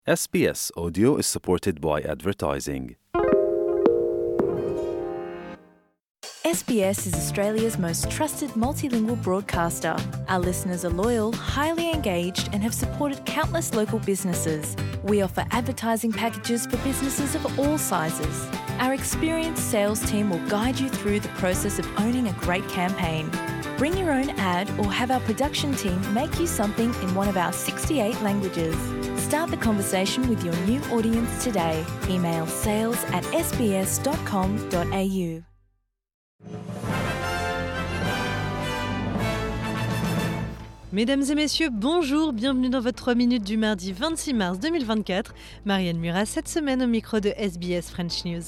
SBS Audio is supported by advertising. SBS is Australia's most trusted multilingual broadcaster. Our listeners are loyal, highly engaged, and have supported countless local businesses. We offer advertising packages for businesses of all sizes. Our experienced sales team will guide you through the process of owning a great campaign. Bring your own ad or have our production team make you something in one of our 68 languages. Start the conversation with your new audience today. Email sales@sbs.com.au. Mesdames et messieurs, bonjour, bienvenue dans votre 3 minutes du mardi 26 mars 2024. Marianne Murat, cette semaine au micro de SBS French News.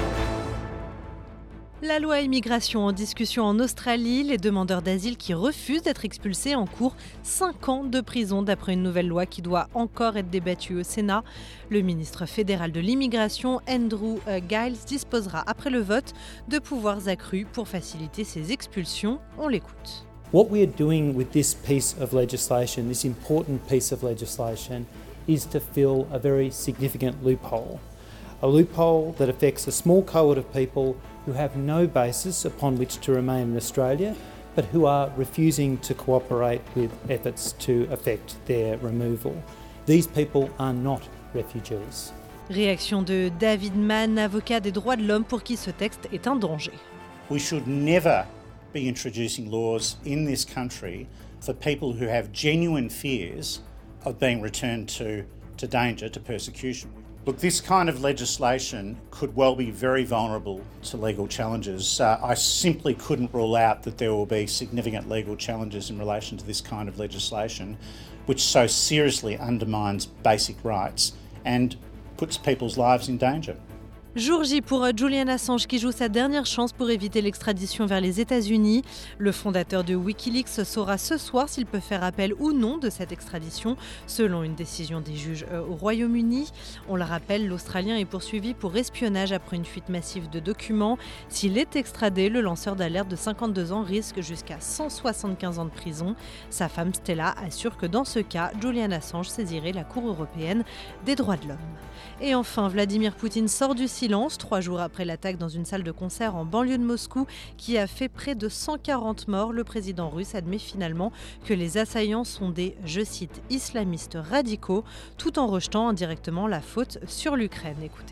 La loi immigration en discussion en Australie, les demandeurs d'asile qui refusent d'être expulsés encourent 5 ans de prison d'après une nouvelle loi qui doit encore être débattue au Sénat. Le ministre fédéral de l'immigration, Andrew Giles, disposera après le vote de pouvoirs accrus pour faciliter ces expulsions. On l'écoute. What we are doing with this piece of legislation, this important piece of legislation, is to fill a very significant loophole. A loophole that affects a small cohort of people who have no basis upon which to remain in Australia, but who are refusing to cooperate with efforts to effect their removal. These people are not refugees. Réaction de David Mann, avocat des droits de l'homme pour qui ce texte est un danger. We should never be introducing laws in this country for people who have genuine fears of being returned to danger, to persecution. Look, this kind of legislation could well be very vulnerable to legal challenges. I simply couldn't rule out that there will be significant legal challenges in relation to this kind of legislation, which so seriously undermines basic rights and puts people's lives in danger. Jour J pour Julian Assange qui joue sa dernière chance pour éviter l'extradition vers les États-Unis. Le fondateur de Wikileaks saura ce soir s'il peut faire appel ou non de cette extradition, selon une décision des juges au Royaume-Uni. On le rappelle, l'Australien est poursuivi pour espionnage après une fuite massive de documents. S'il est extradé, le lanceur d'alerte de 52 ans risque jusqu'à 175 ans de prison. Sa femme Stella assure que dans ce cas, Julian Assange saisirait la Cour européenne des droits de l'homme. Et enfin, Vladimir Poutine sort du silence 3 jours après l'attaque dans une salle de concert en banlieue de Moscou qui a fait près de 140 morts. Le président russe admet finalement que les assaillants sont des, je cite, islamistes radicaux, tout en rejetant indirectement la faute sur l'Ukraine. Écoutez.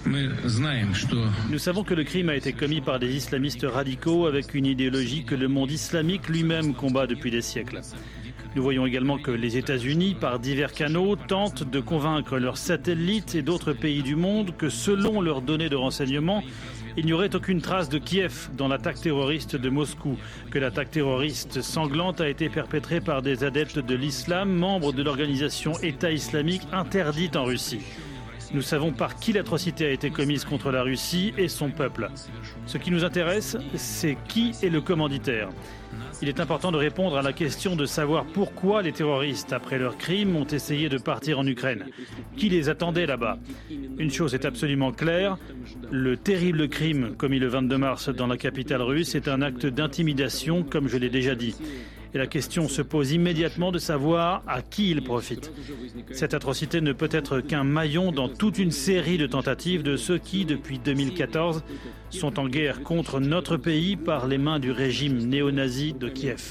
Nous savons que le crime a été commis par des islamistes radicaux avec une idéologie que le monde islamique lui-même combat depuis des siècles. Nous voyons également que les États-Unis, par divers canaux, tentent de convaincre leurs satellites et d'autres pays du monde que selon leurs données de renseignement, il n'y aurait aucune trace de Kiev dans l'attaque terroriste de Moscou, que l'attaque terroriste sanglante a été perpétrée par des adeptes de l'islam, membres de l'organisation État islamique interdite en Russie. Nous savons par qui l'atrocité a été commise contre la Russie et son peuple. Ce qui nous intéresse, c'est qui est le commanditaire. Il est important de répondre à la question de savoir pourquoi les terroristes, après leur crime, ont essayé de partir en Ukraine. Qui les attendait là-bas ? Une chose est absolument claire, le terrible crime commis le 22 mars dans la capitale russe est un acte d'intimidation, comme je l'ai déjà dit. Et la question se pose immédiatement de savoir à qui il profite. Cette atrocité ne peut être qu'un maillon dans toute une série de tentatives de ceux qui, depuis 2014, sont en guerre contre notre pays par les mains du régime néo-nazi de Kiev.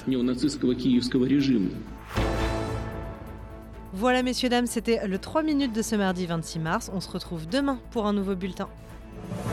Voilà messieurs, dames, c'était le 3 minutes de ce mardi 26 mars. On se retrouve demain pour un nouveau bulletin.